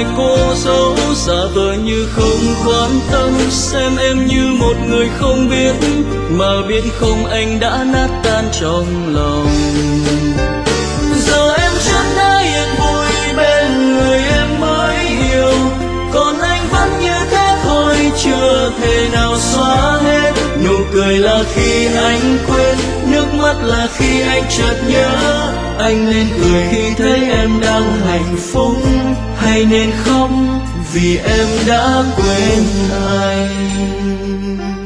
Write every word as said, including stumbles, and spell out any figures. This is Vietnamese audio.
cô dâu giả vờ như không quan tâm, xem em như một người không biết, mà biết không anh đã nát tan trong lòng. Giờ em chẳng đã yên vui bên người em mới yêu, còn anh vẫn như thế thôi, chưa thể nào xóa hết. Nụ cười là khi anh quên, nước mắt là khi anh chợt nhớ. Anh nên cười khi thấy em đang hạnh phúc, hay nên khóc vì em đã quên anh.